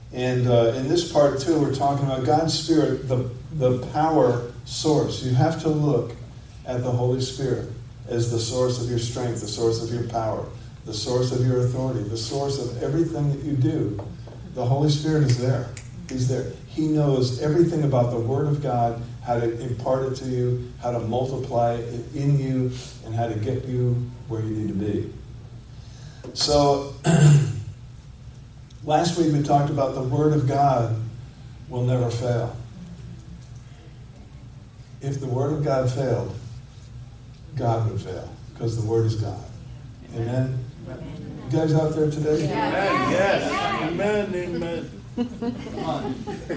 And in this part, too, we're talking about God's Spirit, the power source. You have to look at the Holy Spirit as the source of your strength, the source of your power, the source of your authority, the source of everything that you do. The Holy Spirit is there. He's there. He knows everything about the Word of God, how to impart it to you, how to multiply it in you, and how to get you where you need to be. So, last week we talked about the Word of God will never fail. If the Word of God failed, God would fail, because the Word is God. Amen? You guys out there today? Yes. Amen. Amen. Come on.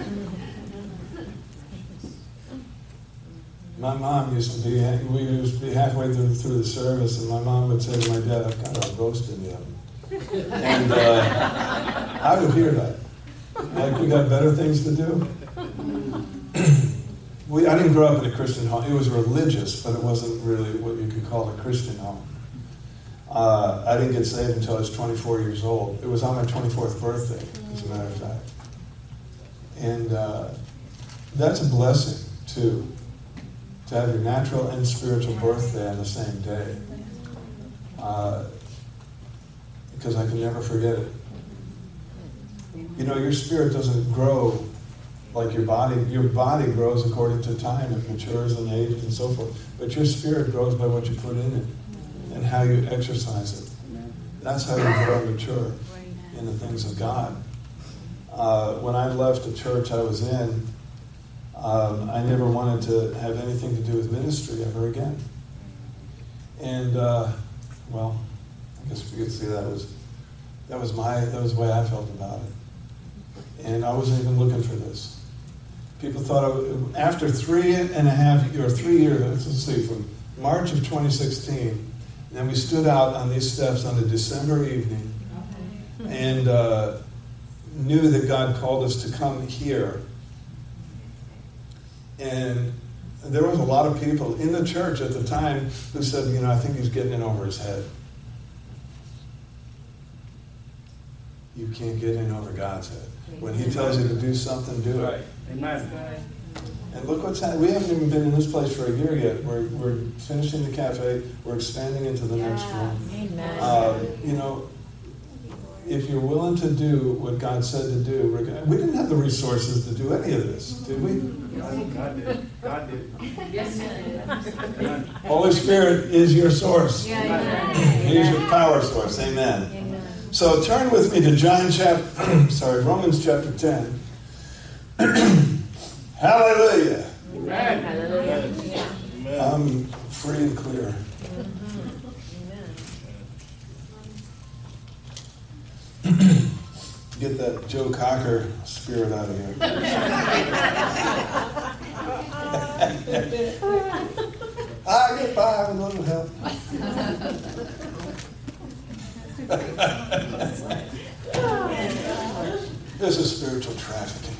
My mom used to be, we used to be halfway through the service, and my mom would say to my dad, "I've got a roast in the oven." And I would hear that. Like, we got better things to do. I didn't grow up in a Christian home. It was religious, but it wasn't really what you could call a Christian home. I didn't get saved until I was 24 years old. It was on my 24th birthday, as a matter of fact. And that's a blessing, too, to have your natural and spiritual birthday on the same day. Because I can never forget it. You know, your spirit doesn't grow like your body. Your body grows according to time. It matures in age and so forth. But your spirit grows by what you put in it and how you exercise it. That's how you grow and mature in the things of God. When I left the church I was in, I never wanted to have anything to do with ministry ever again. And, well, I guess we could say that was the way I felt about it. And I wasn't even looking for this. People thought after 3 years, let's see, from March of 2016, then we stood out on these steps on a December evening and knew that God called us to come here. And there was a lot of people in the church at the time who said, I think he's getting in over his head. You can't get in over God's head. When he tells you to do something, do it. Amen. And look what's happening. We haven't even been in this place for a year yet. We're finishing the cafe. We're expanding into the next room. Amen. If you're willing to do what God said to do, we didn't have the resources to do any of this, did we? God did. God did. Yes, Holy Spirit is your source. yeah, He's your power source. Amen. Amen. So turn with me to Romans chapter 10. Hallelujah. Amen. Hallelujah. I'm free and clear. Get that Joe Cocker spirit out of here. I get by with a little help. There's a spiritual trafficking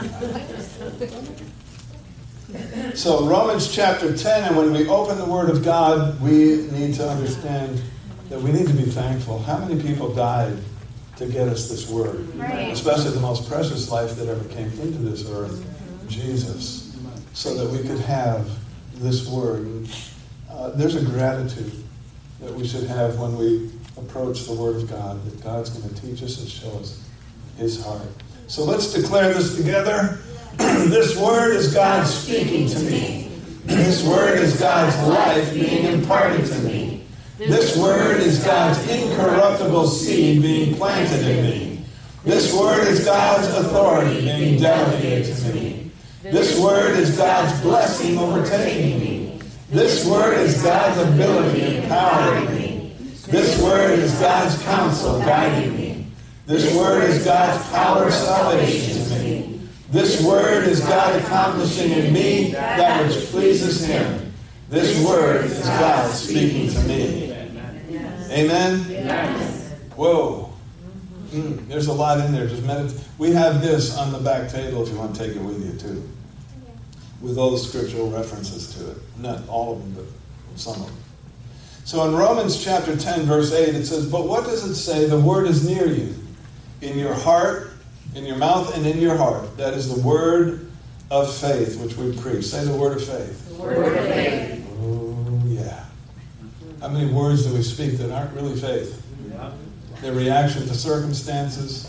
here. So Romans chapter 10, and when we open the Word of God, we need to understand that we need to be thankful. How many people died to get us this Word? Right. Especially the most precious life that ever came into this earth, Jesus, so that we could have this Word. There's a gratitude that we should have when we approach the Word of God, that God's going to teach us and show us His heart. So let's declare this together. This Word is God speaking to me. This Word is God's life being imparted to me. This Word is God's incorruptible seed being planted in me. This Word is God's authority being delegated to me. This Word is God's blessing overtaking me. This Word is God's ability empowering me. This Word is God's counsel guiding me. This Word is God's power of salvation to me. This Word is God accomplishing in me that which pleases Him. This Word is God speaking to me. Amen? Yes. Whoa. There's a lot in there. Just meditate. We have this on the back table if you want to take it with you too, with all the scriptural references to it. Not all of them, but some of them. So in Romans chapter 10, verse 8, it says, "But what does it say? The Word is near you, in your heart In your mouth and in your heart. That is the word of faith which we preach. Say the word of faith. The word of faith. Oh, yeah. How many words do we speak that aren't really faith? Yeah. Their reaction to circumstances.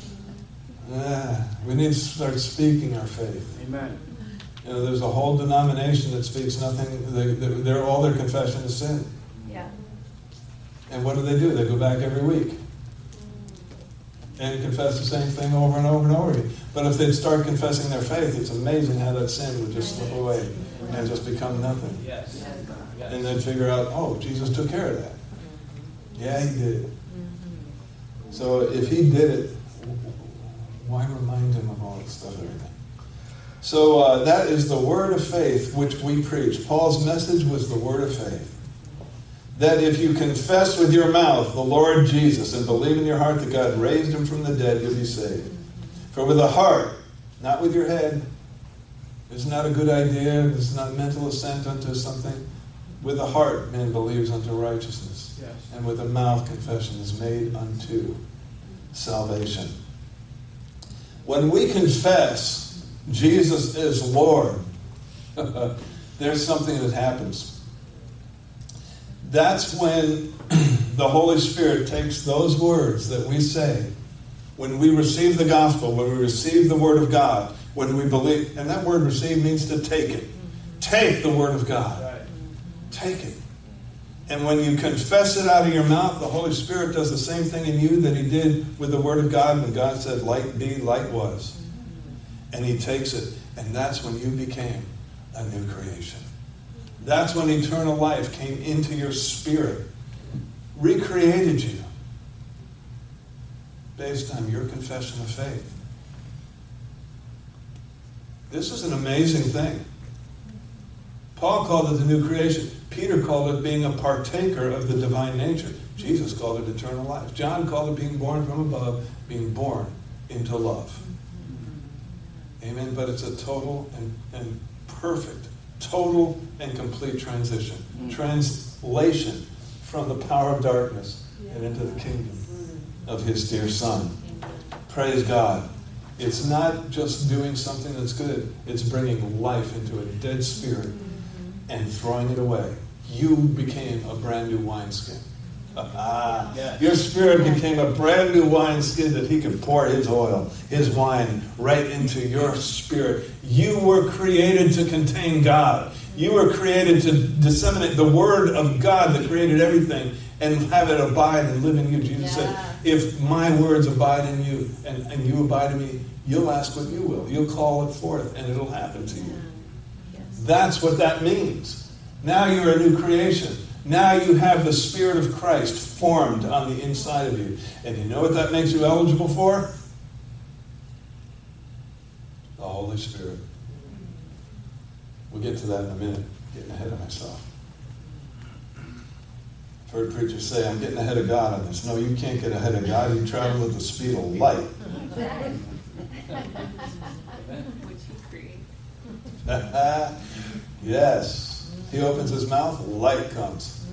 We need to start speaking our faith. Amen. You know, there's a whole denomination that speaks nothing. They're all their confession is sin. Yeah. And what do? They go back every week and confess the same thing over and over and over again. But if they'd start confessing their faith, it's amazing how that sin would just slip away and just become nothing. Yes. And they'd figure out, oh, Jesus took care of that. Yeah, he did. So if he did it, why remind him of all that stuff, everything? So that is the word of faith which we preach. Paul's message was the word of faith. That if you confess with your mouth the Lord Jesus and believe in your heart that God raised him from the dead, you'll be saved. For with the heart, not with your head, it's not a good idea, it's not mental assent unto something. With the heart, man believes unto righteousness. Yes. And with the mouth, confession is made unto salvation. When we confess Jesus is Lord, there's something that happens. That's when the Holy Spirit takes those words that we say, when we receive the gospel, when we receive the word of God, when we believe, and that word receive means to take it. Take the word of God. Right. Take it. And when you confess it out of your mouth, the Holy Spirit does the same thing in you that he did with the word of God when God said, light be, light was. And he takes it, and that's when you became a new creation. That's when eternal life came into your spirit, recreated you based on your confession of faith. This is an amazing thing. Paul called it the new creation. Peter called it being a partaker of the divine nature. Jesus called it eternal life. John called it being born from above, being born into love. Amen. But it's a total and perfect, total and complete transition. Translation from the power of darkness and into the kingdom of his dear Son. Praise God. It's not just doing something that's good. It's bringing life into a dead spirit and throwing it away. You became a brand new wineskin. Your spirit became a brand new wineskin that he could pour his oil, his wine, right into your spirit. You were created to contain God. You were created to disseminate the word of God that created everything and have it abide and live in you. Jesus said, if my words abide in you and you abide in me, you'll ask what you will. You'll call it forth and it'll happen to you. That's what that means. Now you're a new creation. Now you have the Spirit of Christ formed on the inside of you. And you know what that makes you eligible for? The Holy Spirit. We'll get to that in a minute. Getting ahead of myself. I've heard preachers say, I'm getting ahead of God on this. No, you can't get ahead of God. You travel at the speed of light. Which he created. Yes. He opens his mouth, light comes.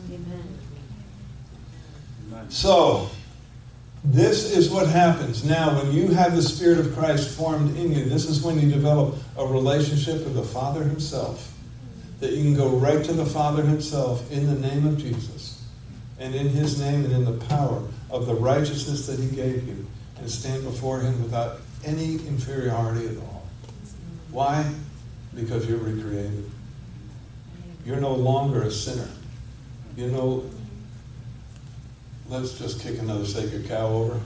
Amen. So, this is what happens. Now, when you have the Spirit of Christ formed in you, this is when you develop a relationship with the Father himself. That you can go right to the Father himself in the name of Jesus. And in his name and in the power of the righteousness that he gave you. And stand before him without any inferiority at all. Why? Because you're recreated. You're no longer a sinner. Let's just kick another sacred cow over.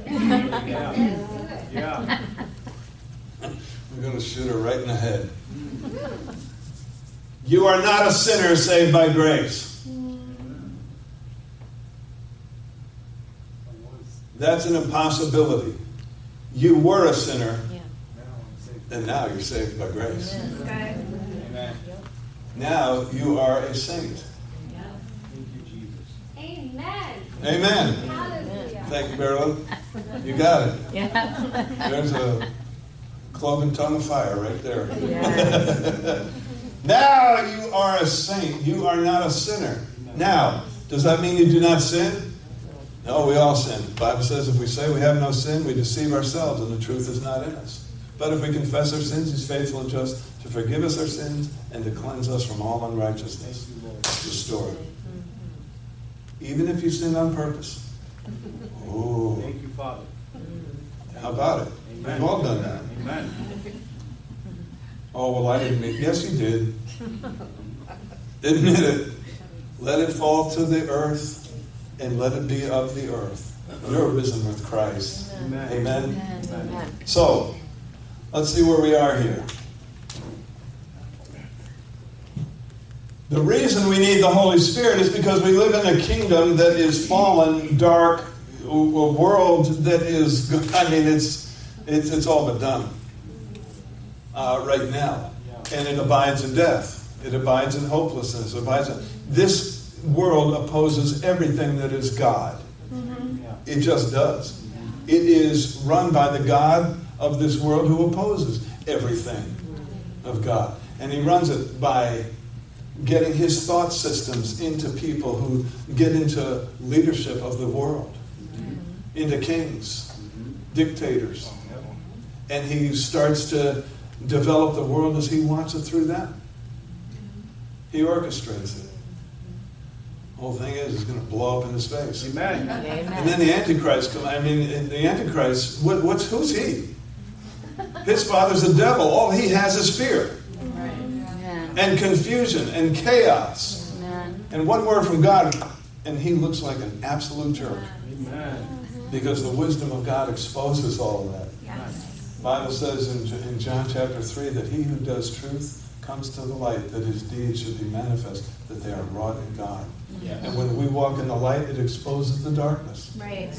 Yeah. We're going to shoot her right in the head. You are not a sinner saved by grace. That's an impossibility. You were a sinner, and now you're saved by grace. Amen. Now you are a saint. Thank you, Jesus. Amen. Amen. Hallelujah. Thank you, Marilyn. You got it. Yeah. There's a cloven tongue of fire right there. Yeah. Now you are a saint. You are not a sinner. Now, does that mean you do not sin? No, we all sin. The Bible says if we say we have no sin, we deceive ourselves and the truth is not in us. But if we confess our sins, He's faithful and just to forgive us our sins and to cleanse us from all unrighteousness. Restore it. Even if you sin on purpose. Oh. Thank you, Father. How about it? Amen. We've all done that. Amen. Oh, well, I didn't mean. Yes, you did. Admit it. Let it fall to the earth and let it be of the earth. You're risen with Christ. Amen. Amen. Amen. So, let's see where we are here. The reason we need the Holy Spirit is because we live in a kingdom that is fallen, dark, a world that is, I mean, it's all but done right now. And it abides in death. It abides in hopelessness. It abides in, this world opposes everything that is God. It just does. It is run by the God of this world who opposes everything of God. And he runs it by getting his thought systems into people who get into leadership of the world, into kings, dictators. And he starts to develop the world as he wants it through them. He orchestrates it. The whole thing is, it's going to blow up in his face. Amen. And then the Antichrist comes. I mean, the Antichrist, who's he? His father's the devil. All he has is fear. And confusion and chaos. And one word from God, and he looks like an absolute jerk. Amen. Because the wisdom of God exposes all of that. The Bible says in John chapter 3 that he who does truth comes to the light, that his deeds should be manifest, that they are wrought in God. Yes. And when we walk in the light, it exposes the darkness. Right.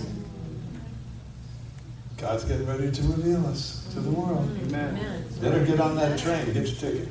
God's getting ready to reveal us to the world. Amen. Better get on that train. Get your ticket.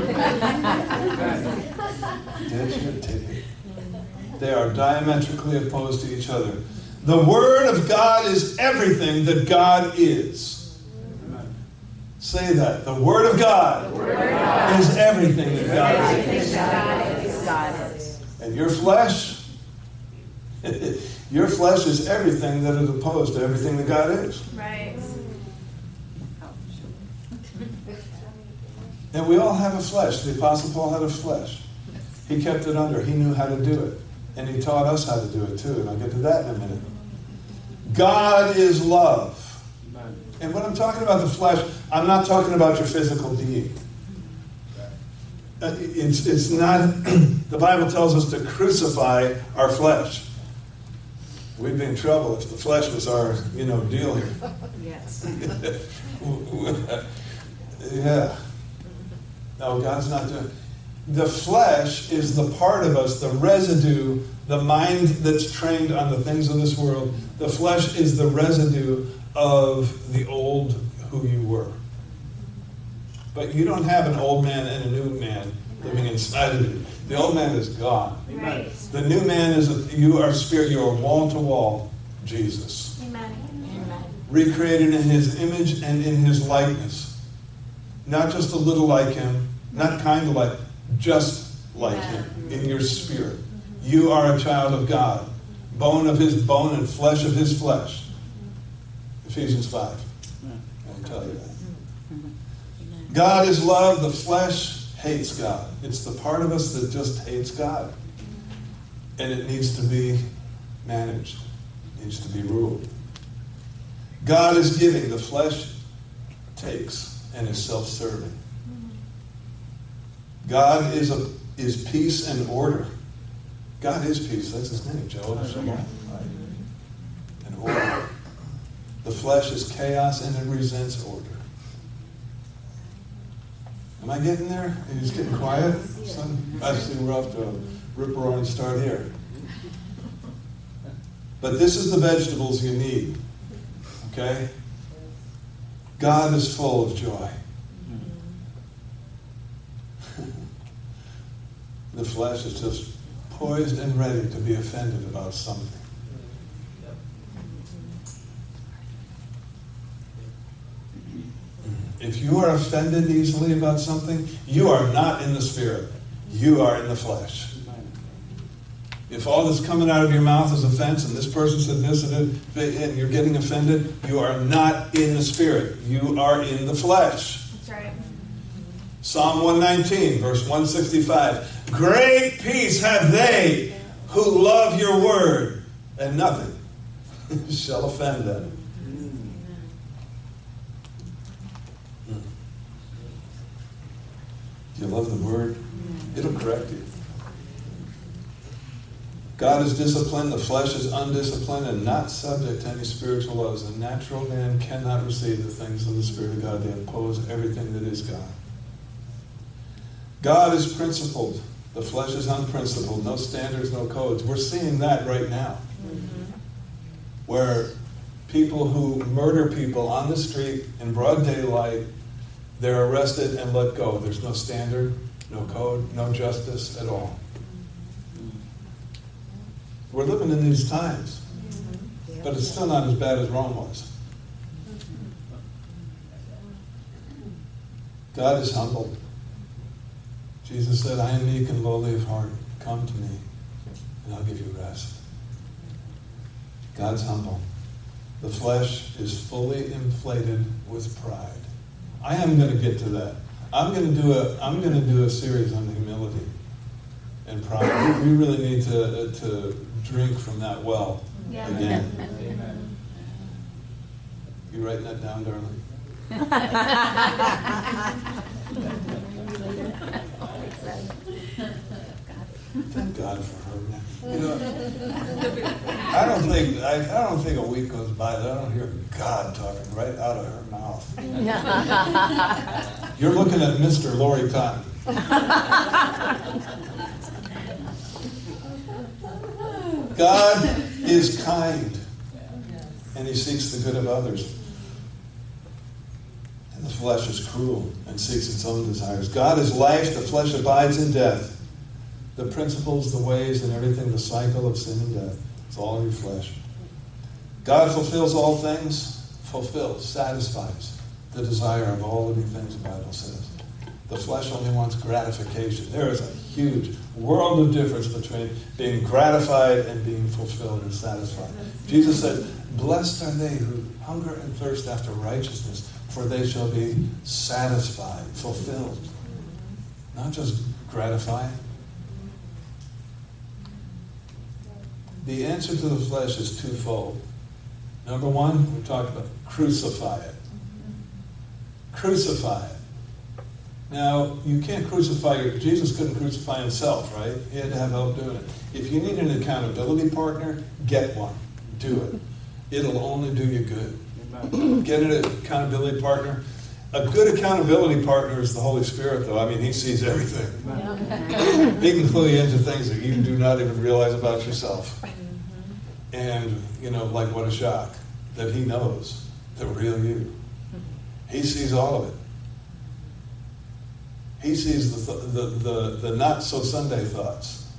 Get your ticket. They are diametrically opposed to each other. The Word of God is everything that God is. Amen. Say that. The Word of God, is everything that God is. God is. And your flesh, your flesh is everything that is opposed to everything that God is. Right. And we all have a flesh. The Apostle Paul had a flesh. He kept it under. He knew how to do it. And he taught us how to do it too. And I'll get to that in a minute. God is love. Amen. And when I'm talking about the flesh, I'm not talking about your physical being. It's not, the Bible tells us to crucify our flesh. We'd be in trouble if the flesh was our, deal here. Yes. Yeah. No, God's not doing it. The flesh is the part of us, the residue, the mind that's trained on the things of this world. The flesh is the residue of the old who you were. But you don't have an old man and a new man living inside of you. The old man is gone. Right. The new man is, you are spirit, you are wall to wall, Jesus. Amen. Recreated in his image and in his likeness. Not just a little like him, not kind of like, just like him in your spirit. You are a child of God, bone of his bone and flesh of his flesh. Ephesians 5. I'll tell you that. God is love. The flesh hates God. It's the part of us that just hates God. And it needs to be managed. It needs to be ruled. God is giving. The flesh takes and is self-serving. God is peace and order. God is peace. That's his name, Jehovah Shalom. Right? And order. The flesh is chaos and it resents order. Am I getting there? Are you just getting quiet? I see we're off to a rip-roaring start here. But this is the vegetables you need. Okay? God is full of joy. The flesh is just poised and ready to be offended about something. If you are offended easily about something, you are not in the spirit. You are in the flesh. If all that's coming out of your mouth is offense, and this person said this, and you're getting offended, you are not in the Spirit. You are in the flesh. That's right. Psalm 119, verse 165. Great peace have they who love your word, and nothing shall offend them. Do you love the word? It'll correct you. God is disciplined, the flesh is undisciplined, and not subject to any spiritual laws. The natural man cannot receive the things of the Spirit of God. They impose everything that is God. God is principled. The flesh is unprincipled. No standards, no codes. We're seeing that right now. Where people who murder people on the street in broad daylight, they're arrested and let go. There's no standard, no code, no justice at all. We're living in these times, but it's still not as bad as Rome was. God is humble. Jesus said, I am meek and lowly of heart. Come to me, and I'll give you rest. God's humble. The flesh is fully inflated with pride. I am going to get to that. I'm going to do a series on humility and pride. We really need to drink from that well again. Amen. You writing that down, darling? Thank God for her. You know, I don't think a week goes by that I don't hear God talking right out of her mouth. You're looking at Mr. Lori Cotton. God is kind, and he seeks the good of others. And the flesh is cruel and seeks its own desires. God is life, the flesh abides in death. The principles, the ways, and everything, the cycle of sin and death. It's all in your flesh. God fulfills all things, satisfies the desire of all living things, the Bible says. The flesh only wants gratification. There is a huge world of difference between being gratified and being fulfilled and satisfied. Jesus said, blessed are they who hunger and thirst after righteousness, for they shall be satisfied, fulfilled. Not just gratified. The answer to the flesh is twofold. Number one, we talked about crucify it. Crucify it. Now, you can't crucify Jesus couldn't crucify himself, right? He had to have help doing it. If you need an accountability partner, get one. Do it. It'll only do you good. Get an accountability partner. A good accountability partner is the Holy Spirit, though. I mean, he sees everything. He can clue you into things that you do not even realize about yourself. And, like what a shock that he knows the real you. He sees all of it. He sees the not so Sunday thoughts.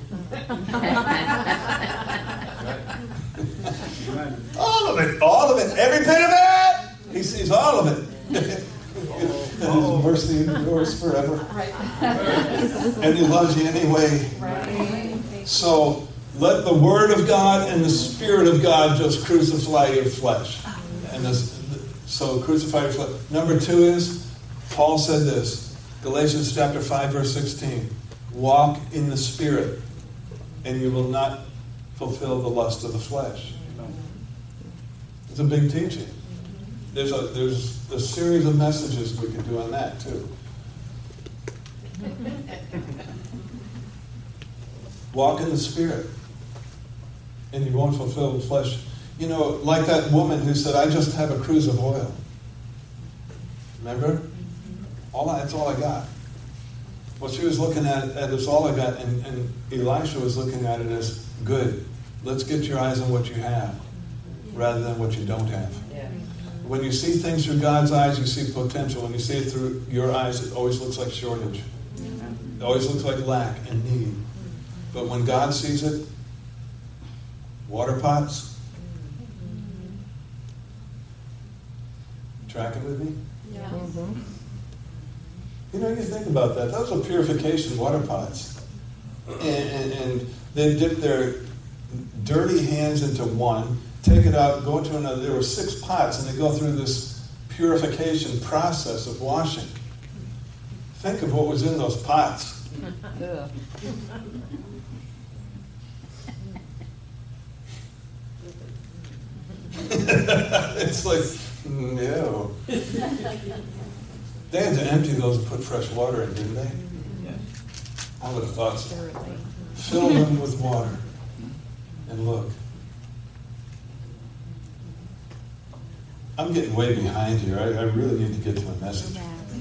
all of it, every bit of it. He sees all of it. And his mercy endures forever. And he loves you anyway. So let the Word of God and the Spirit of God just crucify your flesh. So crucify your flesh. Number two is, Paul said this, Galatians chapter 5, verse 16. Walk in the Spirit, and you will not fulfill the lust of the flesh. It's a big teaching. There's a series of messages we could do on that, too. Walk in the Spirit, and you won't fulfill the flesh. Like that woman who said, I just have a cruse of oil. Remember? That's all I got. Well, she was looking at it's all I got, and Elisha was looking at it as, good. Let's get your eyes on what you have, rather than what you don't have. Yeah. When you see things through God's eyes, you see potential. When you see it through your eyes, it always looks like shortage. It always looks like lack and need. But when God sees it, water pots. Tracking with me? Yeah. You think about that. Those are purification water pots. and they dip their dirty hands into one, take it out, go into another. There were 6 pots, and they go through this purification process of washing. Think of what was in those pots. It's like, no. They had to empty those and put fresh water in, didn't they? I would have thought so. Fill them with water. And look. I'm getting way behind here. I really need to get to my message.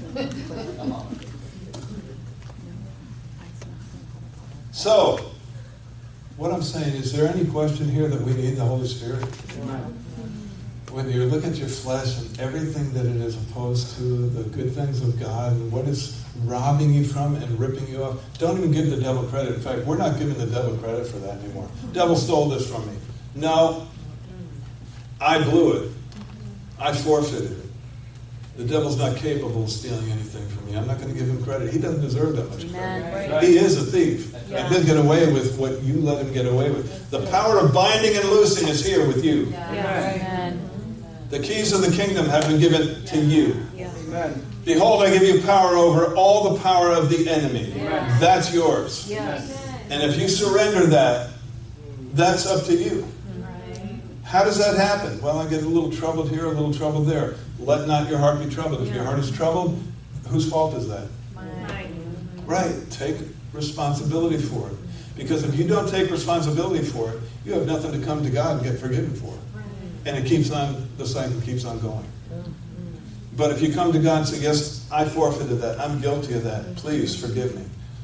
So, what I'm saying, is there any question here that we need the Holy Spirit? When you look at your flesh and everything that it is opposed to, the good things of God, and what it's robbing you from and ripping you off, don't even give the devil credit. In fact, we're not giving the devil credit for that anymore. The devil stole this from me. No, I blew it. I forfeited it. The devil's not capable of stealing anything from me. I'm not going to give him credit. He doesn't deserve that much credit. Right. He is a thief. And he'll get away with what you let him get away with. The power of binding and loosing is here with you. Amen. The keys of the kingdom have been given to you. Amen. Behold, I give you power over all the power of the enemy. Amen. That's yours. And if you surrender that, that's up to you. How does that happen? Well, I get a little troubled here, a little troubled there. Let not your heart be troubled. If your heart is troubled, whose fault is that? Right. Take responsibility for it. Because if you don't take responsibility for it, you have nothing to come to God and get forgiven for it. And it keeps on, the cycle keeps on going. But if you come to God and say, yes, I forfeited that. I'm guilty of that. Please forgive me.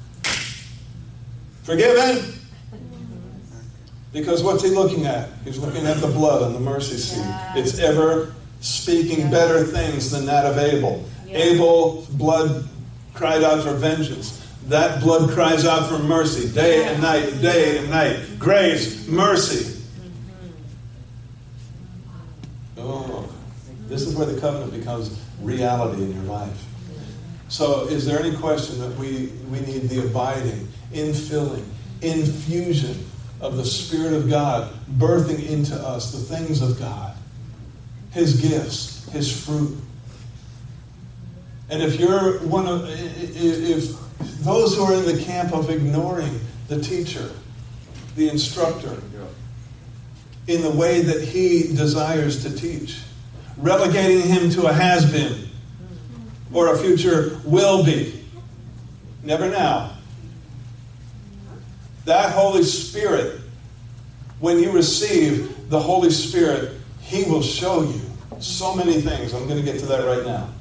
Forgiven? Because what's he looking at? He's looking at the blood on the mercy seat. It's ever speaking better things than that of Abel. Abel's blood cried out for vengeance. That blood cries out for mercy. Day and night, day and night. Grace, mercy. Oh, this is where the covenant becomes reality in your life. So is there any question that we need the abiding, infilling, infusion of the Spirit of God, birthing into us the things of God, His gifts, His fruit? And if you're if those who are in the camp of ignoring the teacher, the instructor, in the way that he desires to teach, relegating him to a has-been or a future will be, never now. That Holy Spirit, when you receive the Holy Spirit, He will show you so many things. I'm going to get to that right now.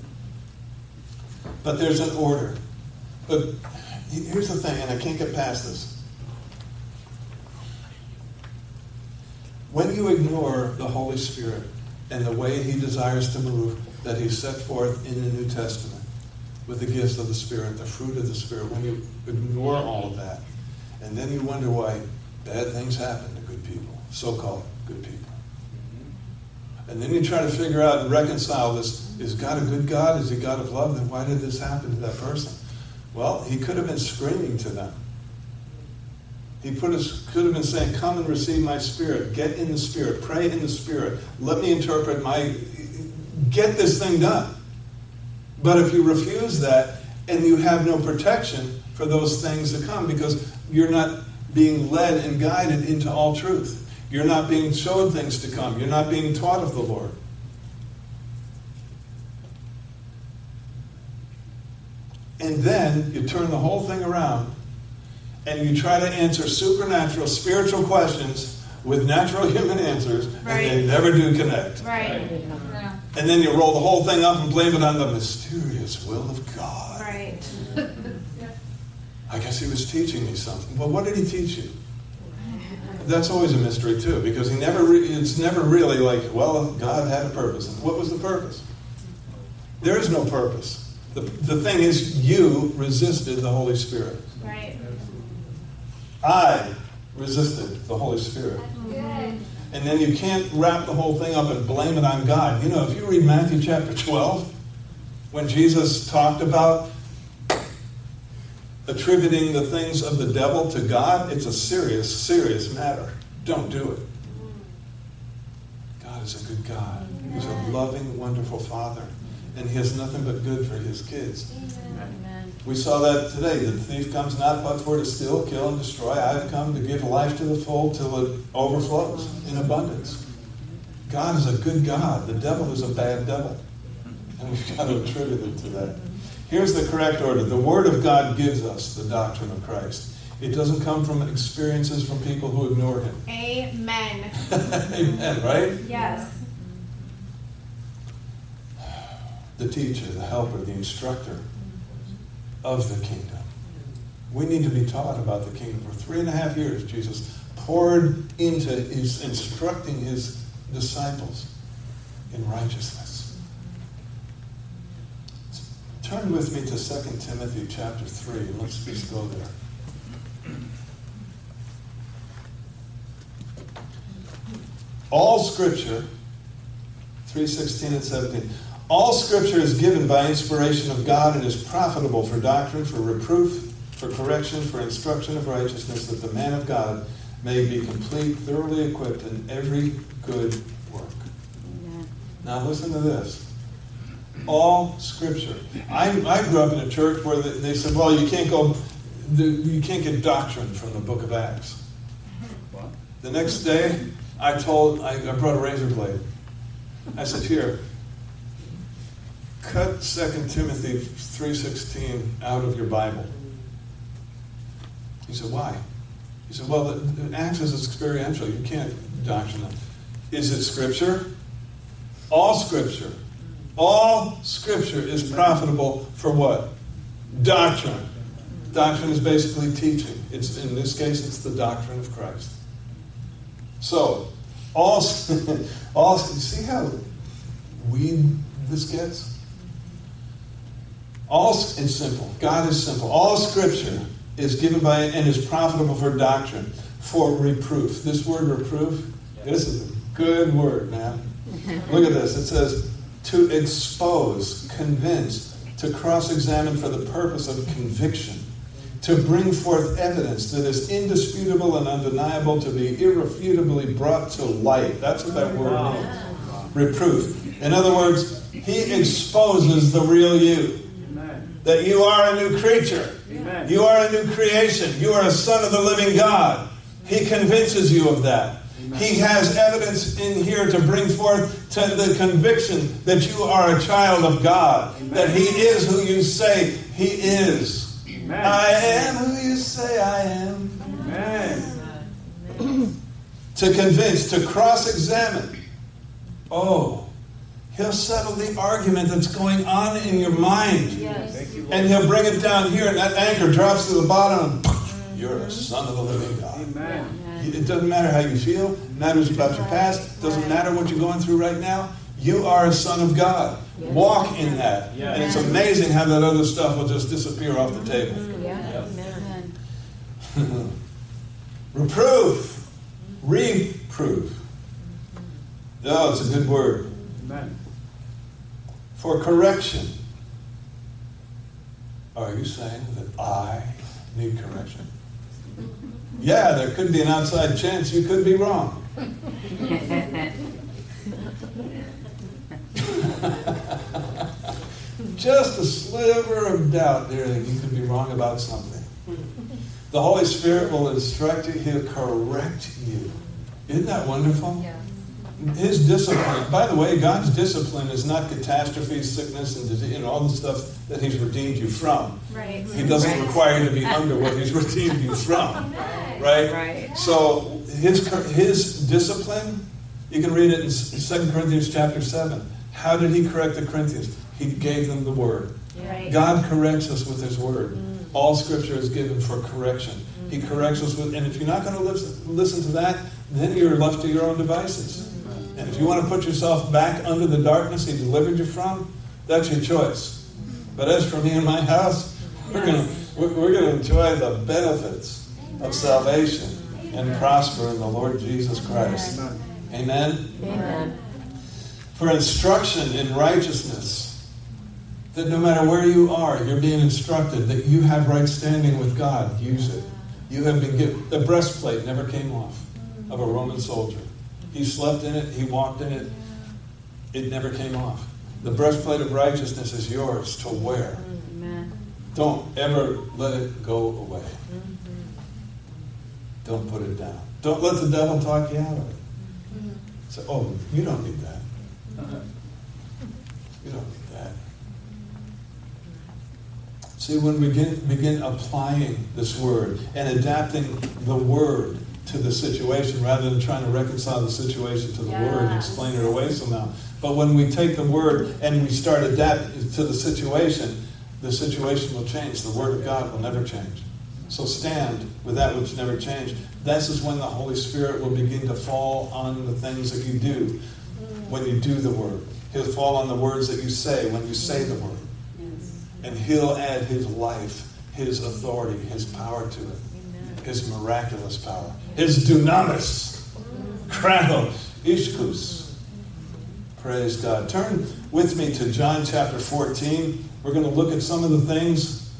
But there's an order. But here's the thing, and I can't get past this. When you ignore the Holy Spirit and the way He desires to move that He set forth in the New Testament with the gifts of the Spirit, the fruit of the Spirit, when you ignore all of that, and then you wonder why bad things happen to good people, so-called good people. And then you try to figure out and reconcile this. Is God a good God? Is He God of love? Then why did this happen to that person? Well, He could have been screaming to them. He could have been saying, come and receive my Spirit. Get in the Spirit. Pray in the Spirit. Let me interpret get this thing done. But if you refuse that and you have no protection for those things to come, because you're not being led and guided into all truth. You're not being shown things to come. You're not being taught of the Lord. And then you turn the whole thing around and you try to answer supernatural, spiritual questions with natural human answers, and they never do connect. Right. And then you roll the whole thing up and blame it on the mysterious will of God. Right. I guess He was teaching me something. Well, what did He teach you? That's always a mystery too, because it's never really like, well, God had a purpose. And what was the purpose? There is no purpose. The thing is, you resisted the Holy Spirit. Right. I resisted the Holy Spirit. Good. And then you can't wrap the whole thing up and blame it on God. You know, if you read Matthew chapter 12, when Jesus talked about attributing the things of the devil to God, it's a serious, serious matter. Don't do it. God is a good God. He's a loving, wonderful Father. And He has nothing but good for His kids. Amen. We saw that today. The thief comes not but for to steal, kill, and destroy. I have come to give life to the full till it overflows in abundance. God is a good God. The devil is a bad devil. And we've got to attribute it to that. Here's the correct order. The Word of God gives us the doctrine of Christ. It doesn't come from experiences from people who ignore Him. Amen. Amen, right? Yes. The teacher, the helper, the instructor of the kingdom. We need to be taught about the kingdom. For 3.5 years, Jesus poured into His instructing His disciples in righteousness. Turn with me to 2 Timothy chapter 3. Let's just go there. All Scripture, 3:16 and 17. All Scripture is given by inspiration of God and is profitable for doctrine, for reproof, for correction, for instruction of righteousness, that the man of God may be complete, thoroughly equipped in every good work. Amen. Now listen to this. All Scripture. I grew up in a church where they said, well, you can't get doctrine from the book of Acts. What? The next day, I brought a razor blade. I said, here, cut 2 Timothy 3:16 out of your Bible. He said, why? He said, well, the Acts is experiential. You can't doctrine it. Is it Scripture? All Scripture. All Scripture is profitable for what? Doctrine. Doctrine is basically teaching. In this case, it's the doctrine of Christ. So, you see how weird this gets? It's simple. God is simple. All Scripture is given by and is profitable for doctrine, for reproof. This word reproof, this is a good word, man. Look at this. It says, to expose, convince, to cross-examine for the purpose of conviction, to bring forth evidence that is indisputable and undeniable, to be irrefutably brought to light. That's what that word means. Reproof. In other words, He exposes the real you. Amen. That you are a new creature. Amen. You are a new creation. You are a son of the living God. He convinces you of that. Amen. He has evidence in here to bring forth to the conviction that you are a child of God. Amen. That He is who you say He is. Amen. I am who you say I am. Amen. To convince, to cross-examine. Oh, He'll settle the argument that's going on in your mind. Yes. Thank you, Lord. And He'll bring it down here, and that anchor drops to the bottom. You're a son of the living God. Amen. It doesn't matter how you feel. It matters about your past. It doesn't matter what you're going through right now. You are a son of God. Walk in that. Yeah. And it's amazing how that other stuff will just disappear off the table. Yeah. Amen. Reproof. Reproof. Oh, it's a good word. Amen. For correction. Are you saying that I need correction? Yeah, there could be an outside chance you could be wrong. Just a sliver of doubt there that you could be wrong about something. The Holy Spirit will instruct you. He'll correct you. Isn't that wonderful? Yes. His discipline, by the way, God's discipline is not catastrophe, sickness, and disease, and all the stuff that He's redeemed you from. Right. He doesn't Right. require you to be under what He's redeemed you from. Right? Right. So his discipline, you can read it in 2 Corinthians chapter 7. How did He correct the Corinthians? He gave them the Word. Right. God corrects us with His Word. All Scripture is given for correction. He corrects us with, and if you're not going to listen to that, then you're left to your own devices. And if you want to put yourself back under the darkness He delivered you from, that's your choice. But as for me and my house, we're going to enjoy the benefits of salvation and prosper in the Lord Jesus Christ. Amen? Amen. For instruction in righteousness. That no matter where you are, you're being instructed that you have right standing with God. Use it. You have been given. The breastplate never came off of a Roman soldier. He slept in it. He walked in it. It never came off. The breastplate of righteousness is yours to wear. Amen. Don't ever let it go away. Don't put it down. Don't let the devil talk you out of it. Say, oh, you don't need that. You don't need that. See, when we begin applying this word and adapting the word to the situation rather than trying to reconcile the situation to the word and explain it away somehow. But when we take the word and we start adapting to the situation will change. The word of God will never change. So stand with that which never changed. This is when the Holy Spirit will begin to fall on the things that you do when you do the word. He'll fall on the words that you say when you say the word. And He'll add His life, His authority, His power to it. His miraculous power. His dunamis. Kratos. Ishkus. Praise God. Turn with me to John chapter 14. We're going to look at some of the things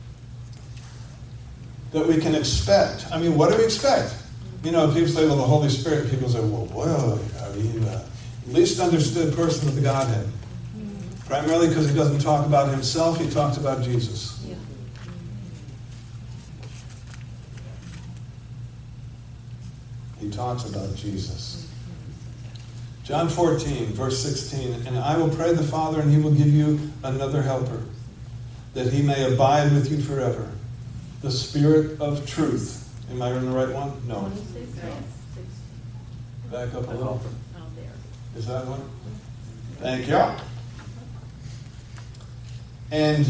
that we can expect. I mean, what do we expect? You know, people say, well, the Holy Spirit. People say, well, boy, are you least understood person of the Godhead? Primarily because He doesn't talk about Himself. He talks about Jesus. He talks about Jesus. John 14, verse 16, and I will pray the Father, and He will give you another helper, that He may abide with you forever. The Spirit of truth. Am I in the right one? No. Back up a little. Is that one? Thank you. And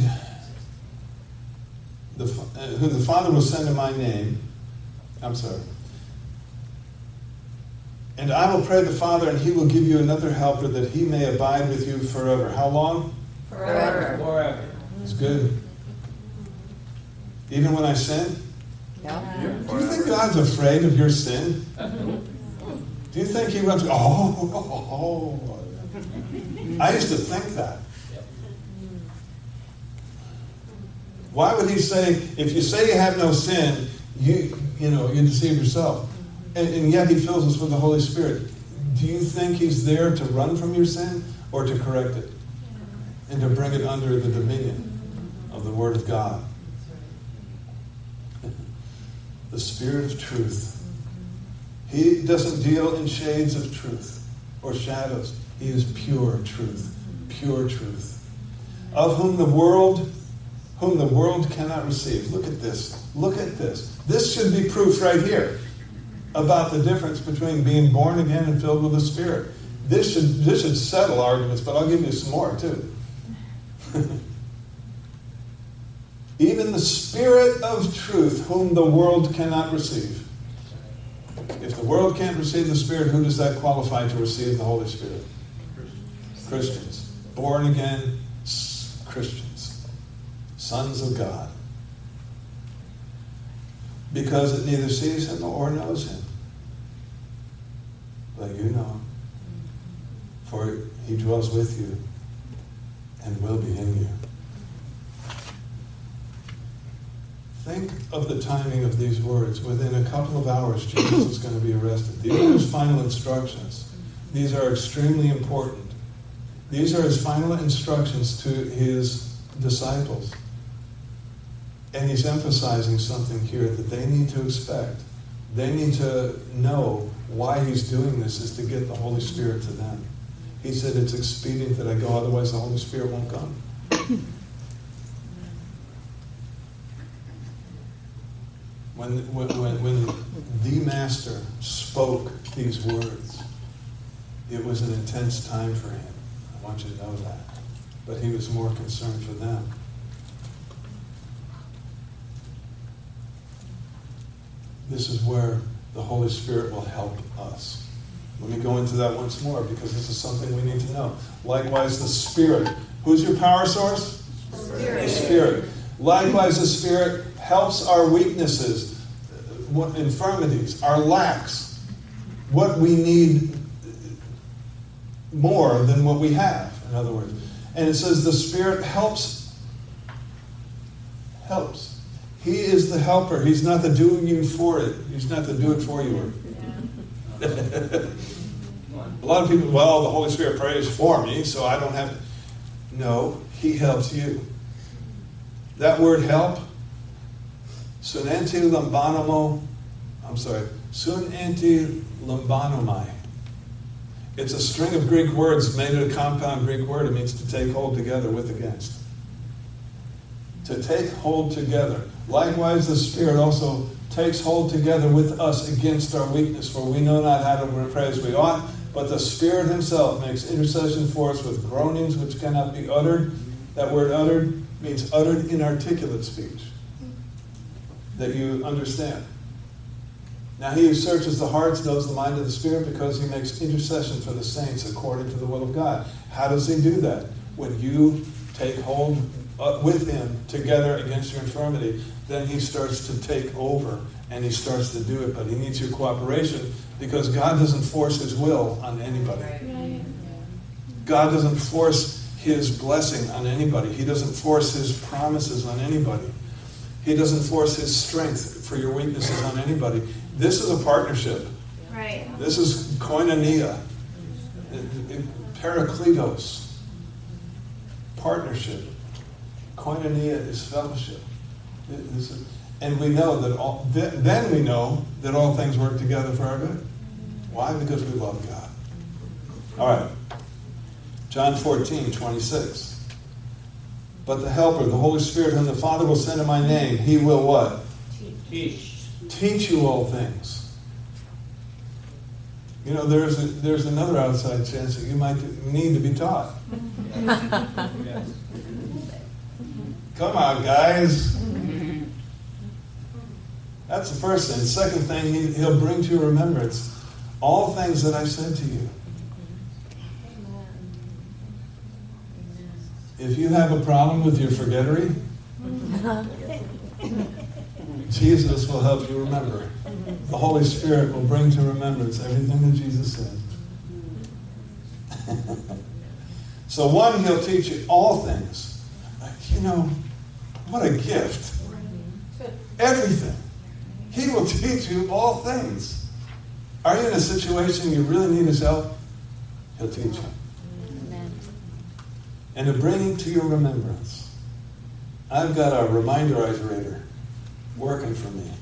who the Father will send in my name. I'm sorry. And I will pray the Father, and He will give you another helper, that He may abide with you forever. How long? Forever. Forever. It's good. Even when I sin? Yeah. Do you think God's afraid of your sin? Do you think He runs, oh. I used to think that. Why would He say, if you say you have no sin, you deceive yourself? And yet He fills us with the Holy Spirit. Do you think He's there to run from your sin or to correct it? And to bring it under the dominion of the Word of God? The Spirit of truth. He doesn't deal in shades of truth or shadows. He is pure truth. Pure truth. Of whom the world cannot receive. Look at this. Look at this. This should be proof right here about the difference between being born again and filled with the Spirit. This should settle arguments, but I'll give you some more too. Even the Spirit of truth, whom the world cannot receive. If the world can't receive the Spirit, who does that qualify to receive the Holy Spirit? Christians. Born again Christians. Sons of God. Because it neither sees Him or knows Him. But you know Him. For He dwells with you and will be in you. Think of the timing of these words. Within a couple of hours, Jesus is going to be arrested. These are His final instructions. These are extremely important. These are His final instructions to His disciples. And He's emphasizing something here that they need to expect. They need to know why He's doing this is to get the Holy Spirit to them. He said it's expedient that I go, otherwise the Holy Spirit won't come. When the Master spoke these words, it was an intense time for Him. I want you to know that. But He was more concerned for them. This is where the Holy Spirit will help us. Let me go into that once more, because this is something we need to know. Likewise, the Spirit. Who's your power source? Spirit. The Spirit. Likewise, the Spirit helps our weaknesses, infirmities, our lacks, what we need more than what we have, in other words. And it says the Spirit helps. Helps. He is the helper. He's not the doing you for it. He's not the do it for you. A lot of people, well, the Holy Spirit prays for me, so I don't have to. No, He helps you. That word help, sunanti lambanomai. It's a string of Greek words made of a compound Greek word. It means to take hold together with against. To take hold together. Likewise, the Spirit also takes hold together with us against our weakness, for we know not how to pray as we ought, but the Spirit Himself makes intercession for us with groanings which cannot be uttered. That word uttered means uttered inarticulate speech. That you understand. Now He who searches the hearts knows the mind of the Spirit, because He makes intercession for the saints according to the will of God. How does He do that? When you take hold with Him together against your infirmity, then He starts to take over and He starts to do it. But He needs your cooperation, because God doesn't force His will on anybody. God doesn't force His blessing on anybody. He doesn't force His promises on anybody. He doesn't force His strength for your weaknesses on anybody. This is a partnership. Right. This is koinonia. Parakletos. Partnership. Koinonia is fellowship. And we know that then we know that all things work together for our good. Why? Because we love God. All right. John 14:26. But the Helper, the Holy Spirit, whom the Father will send in my name, He will what? Teach you all things. You know, there's another outside chance that you might need to be taught. Yes. Come on, guys. That's the first thing. The second thing, He'll bring to your remembrance all things that I said to you. If you have a problem with your forgettery, Jesus will help you remember. The Holy Spirit will bring to remembrance everything that Jesus said. So one, He'll teach you all things. You know, what a gift. Everything. He will teach you all things. Are you in a situation you really need His help? He'll teach you. And to bring to your remembrance. I've got a reminderizer working for me.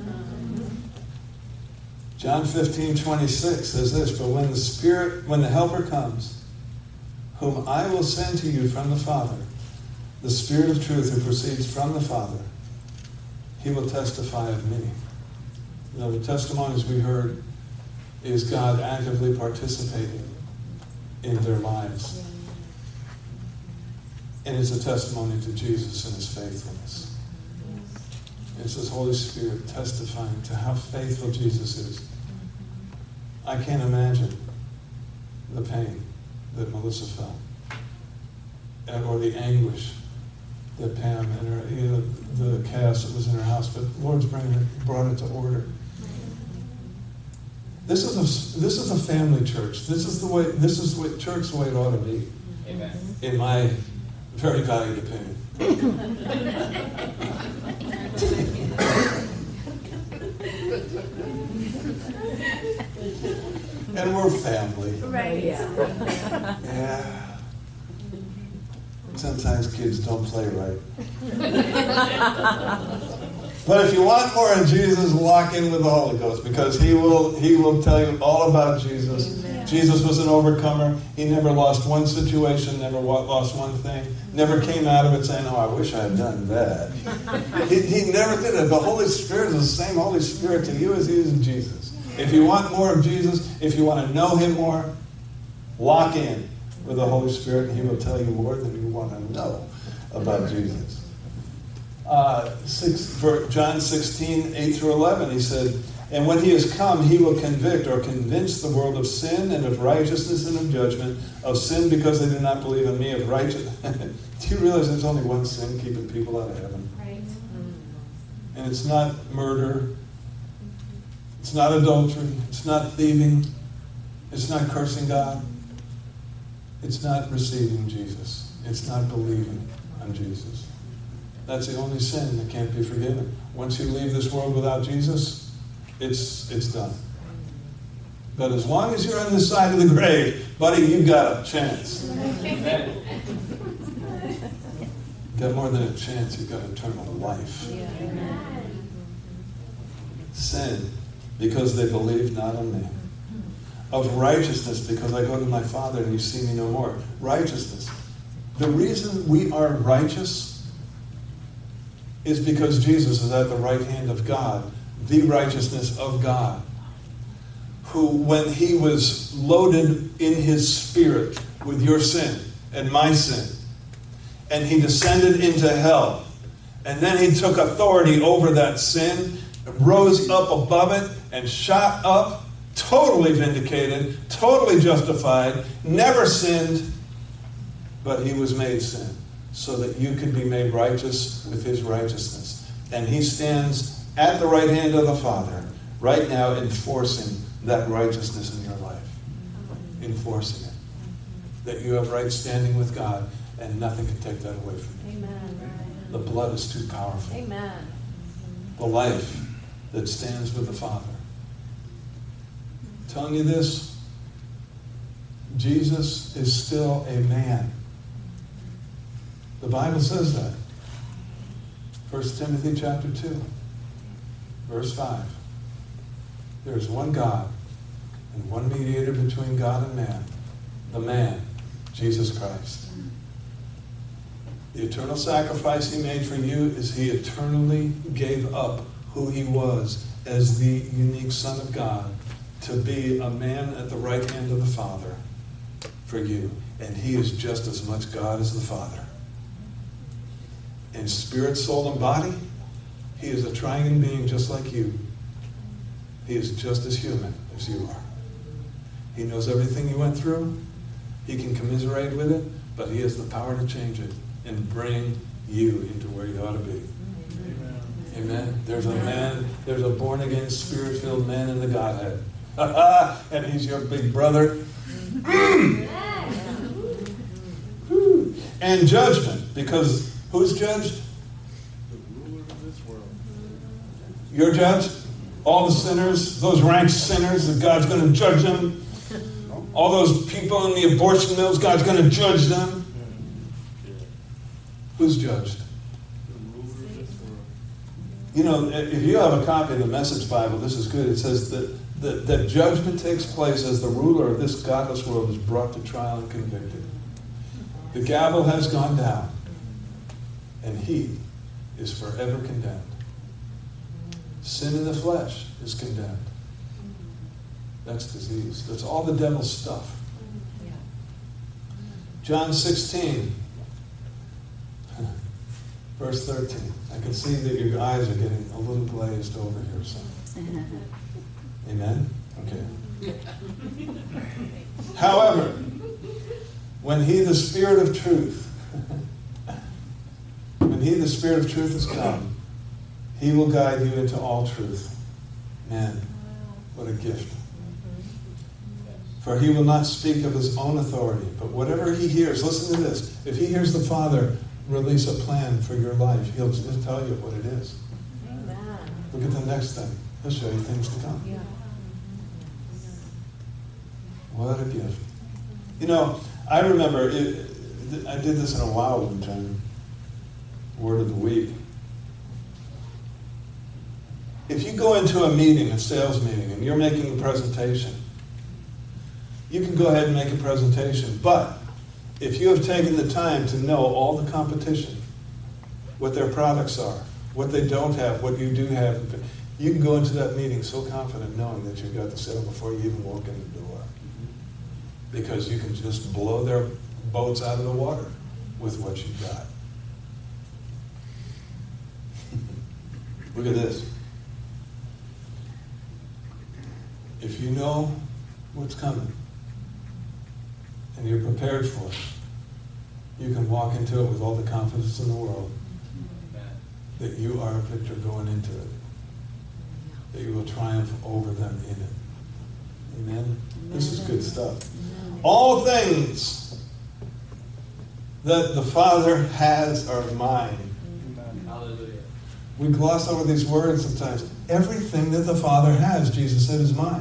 John 15:26 says this, but when the Helper comes, whom I will send to you from the Father, the Spirit of truth who proceeds from the Father, He will testify of me. You know, the testimonies we heard is God actively participating in their lives. And it's a testimony to Jesus and His faithfulness. It's His Holy Spirit testifying to how faithful Jesus is. I can't imagine the pain that Melissa felt, or the anguish that Pam and her, the chaos that was in her house. But the Lord's brought it to order. This is a family church. This is the church the way it ought to be. Amen. In my very valued opinion. And we're family. Right. Yeah. Sometimes kids don't play right. But if you want more of Jesus, lock in with the Holy Ghost, because He will tell you all about Jesus. Amen. Jesus was an overcomer. He never lost one situation, never lost one thing, never came out of it saying, oh, I wish I had done that. He never did it. The Holy Spirit is the same Holy Spirit to you as He is in Jesus. If you want more of Jesus, if you want to know Him more, lock in with the Holy Spirit, and He will tell you more than you want to know about Jesus. For John 16, 8 through 11, He said, and when He has come, He will convict or convince the world of sin and of righteousness and of judgment. Of sin because they do not believe in me. Of righteousness. Do you realize there's only one sin keeping people out of heaven? Right. And it's not murder. It's not adultery. It's not thieving. It's not cursing God. It's not receiving Jesus It's not believing on Jesus. That's the only sin that can't be forgiven. Once you leave this world without Jesus, it's done. But as long as you're on this side of the grave, buddy, you've got a chance. Amen. You've got more than a chance, you've got eternal life. Sin, because they believe not on me. Of righteousness, because I go to my Father and you see me no more. Righteousness. The reason we are righteous is because Jesus is at the right hand of God, the righteousness of God, who, when he was loaded in his spirit with your sin and my sin, and he descended into hell, and then he took authority over that sin, rose up above it, and shot up, totally vindicated, totally justified, never sinned, but he was made sin, so that you could be made righteous with his righteousness. And he stands at the right hand of the Father, right now enforcing that righteousness in your life. Enforcing it. That you have right standing with God, and nothing can take that away from you. Amen. The blood is too powerful. Amen. The life that stands with the Father. Telling you this, Jesus is still a man. The Bible says that. 1 Timothy chapter 2, verse 5. There is one God and one mediator between God and man, the man, Jesus Christ. The eternal sacrifice he made for you is he eternally gave up who he was as the unique Son of God to be a man at the right hand of the Father for you. And he is just as much God as the Father. In spirit, soul, and body, he is a triune being just like you. He is just as human as you are. He knows everything you went through. He can commiserate with it, but he has the power to change it and bring you into where you ought to be. Amen. Amen. There's a man, there's a born-again, spirit-filled man in the Godhead. And he's your big brother. And judgment, because who's judged? The ruler of this world. You're judged? All the sinners, those ranked sinners, that God's going to judge them. All those people in the abortion mills, God's going to judge them. Who's judged? The ruler of this world. You know, if you have a copy of the Message Bible, this is good. It says that judgment takes place as the ruler of this godless world is brought to trial and convicted. The gavel has gone down, and he is forever condemned. Sin in the flesh is condemned. That's disease. That's all the devil's stuff. John 16, verse 13. I can see that your eyes are getting a little glazed over here. So. Amen? Okay. However, when he, the Spirit of truth, has come, he will guide you into all truth. Man, what a gift. For he will not speak of his own authority, but whatever he hears, listen to this. If he hears the Father release a plan for your life, he'll tell you what it is. Amen. Look at the next thing. He'll show you things to come. Yeah. What a gift. You know, I remember, I did this in a while one time, word of the week. If you go into a meeting, a sales meeting, and you're making a presentation, you can go ahead and make a presentation, but if you have taken the time to know all the competition, what their products are, what they don't have, what you do have, you can go into that meeting so confident knowing that you've got the sale before you even walk in the door. Because you can just blow their boats out of the water with what you've got. Look at this. If you know what's coming and you're prepared for it, you can walk into it with all the confidence in the world that you are a victor going into it, that you will triumph over them in it. Amen? This is good stuff. All things that the Father has are mine. Hallelujah. We gloss over these words sometimes. Everything that the Father has, Jesus said, is mine.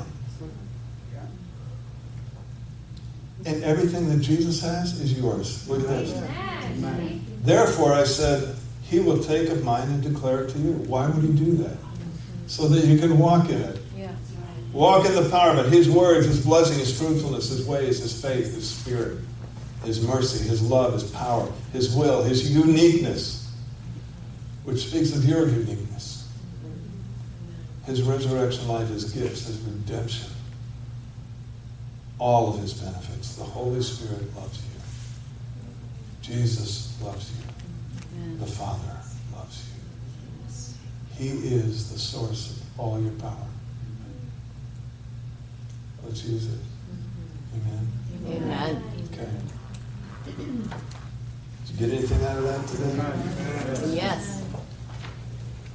And everything that Jesus has is yours. Look at this. Therefore, I said, he will take of mine and declare it to you. Why would he do that? So that you can walk in it. Yeah. Walk in the power of it. His words, his blessing, his fruitfulness, his ways, his faith, his spirit, his mercy, his love, his power, his will, his uniqueness, which speaks of your uniqueness. His resurrection life, his gifts, his redemption. All of his benefits. The Holy Spirit loves you. Jesus loves you. The Father loves you. He is the source of all your power. Let's use it. Amen. Amen. Okay. Did you get anything out of that today? Yes.